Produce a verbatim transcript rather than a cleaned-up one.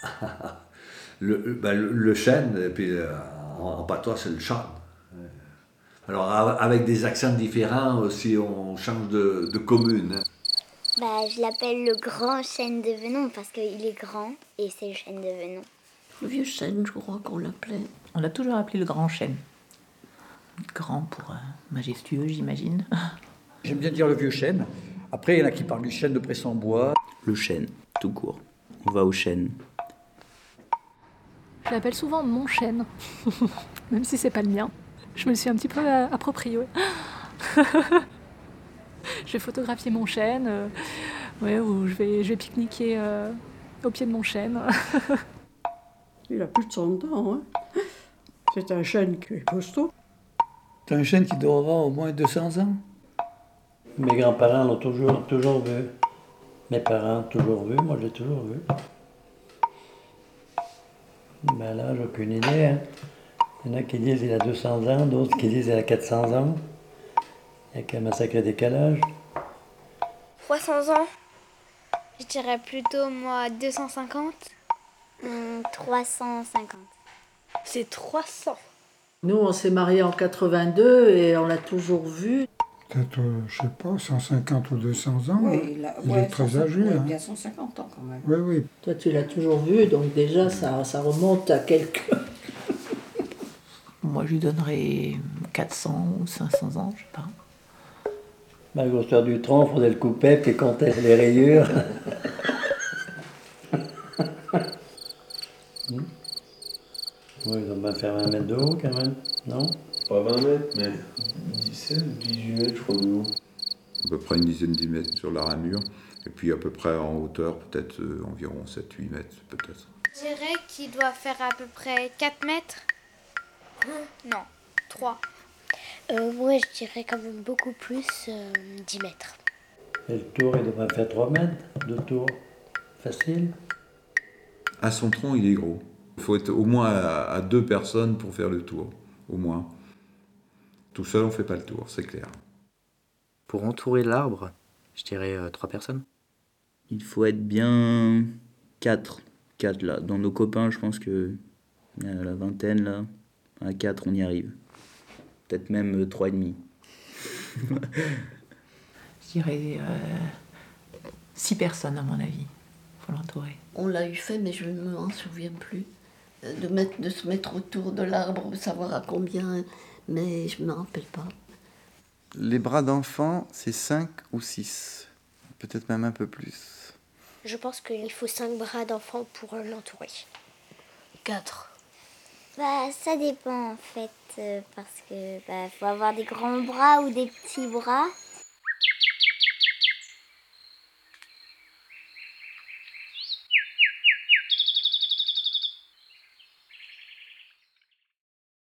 le, ben, le, le chêne, et puis euh, en, en patois, c'est le chêne. Alors, avec des accents différents aussi, on change de, de commune. Hein. Bah, je l'appelle le grand chêne de Venon parce qu'il est grand et c'est le chêne de Venon. Le vieux chêne, je crois qu'on l'appelait. On l'a toujours appelé le grand chêne. Grand pour euh, majestueux, j'imagine. J'aime bien dire le vieux chêne. Après, il y en a qui parlent du chêne de Pressens-en-Bois. Le chêne, tout court. On va au chêne. Je l'appelle souvent mon chêne, même si c'est pas le mien. Je me le suis un petit peu euh, approprié. Ouais. Je vais photographier mon chêne, euh, ouais, ou je vais, je vais pique-niquer euh, au pied de mon chêne. Il a plus de cent ans. Hein. C'est un chêne qui est costaud. C'est un chêne qui doit avoir au moins deux cents ans. Mes grands-parents l'ont toujours, toujours vu. Mes parents l'ont toujours vu, moi je l'ai toujours vu. Ben là, j'ai aucune idée. Hein. Il y en a qui disent qu'il a deux cents ans, d'autres qui disent qu'il a quatre cents ans. Il y a quand même un sacré décalage. trois cents ans. Je dirais plutôt, moi, deux cent cinquante. Hum, trois cent cinquante. C'est trois cents. Nous, on s'est mariés en quatre-vingt-deux et on l'a toujours vu. Peut-être, euh, je sais pas, cent cinquante ou deux cents ans. Oui, hein. il, a, il ouais, est très cent cinquante, âgé. ouais, Hein. Il a cent cinquante ans quand même. Oui, oui. Toi, tu l'as toujours vu, donc déjà, ça, ça remonte à quelques... Moi, je lui donnerais quatre cents ou cinq cents ans, je sais pas. La grosseur du tronc, il faudrait le couper puis compter les rayures. hmm. Oui, il doit bien faire vingt mètres de haut quand même, non? Pas vingt mètres, mais dix-sept, dix-huit mètres, je crois, de haut. À peu près une dizaine de mètres sur la ramure. Et puis à peu près en hauteur, peut-être euh, environ sept huit mètres, peut-être. Je dirais qu'il doit faire à peu près quatre mètres. Non, trois. Euh, moi, je dirais quand même beaucoup plus, euh, dix mètres. Et le tour, il doit faire trois mètres de tour. Facile. À son tronc, il est gros. Il faut être au moins à, à deux personnes pour faire le tour, au moins. Tout seul, on ne fait pas le tour, c'est clair. Pour entourer l'arbre, je dirais euh, trois personnes. Il faut être bien quatre. Quatre là. Dans nos copains, je pense que à la vingtaine là, à quatre, on y arrive. Peut-être même euh, trois et demi. Je dirais euh, six personnes, à mon avis, pour l'entourer. On l'a eu fait, mais je ne m'en souviens plus. De, mettre, de se mettre autour de l'arbre, de savoir à combien, mais je ne me rappelle pas. Les bras d'enfant, c'est cinq ou six. Peut-être même un peu plus. Je pense qu'il faut cinq bras d'enfant pour l'entourer. Quatre. Bah, ça dépend en fait, euh, parce que bah, faut avoir des grands bras ou des petits bras.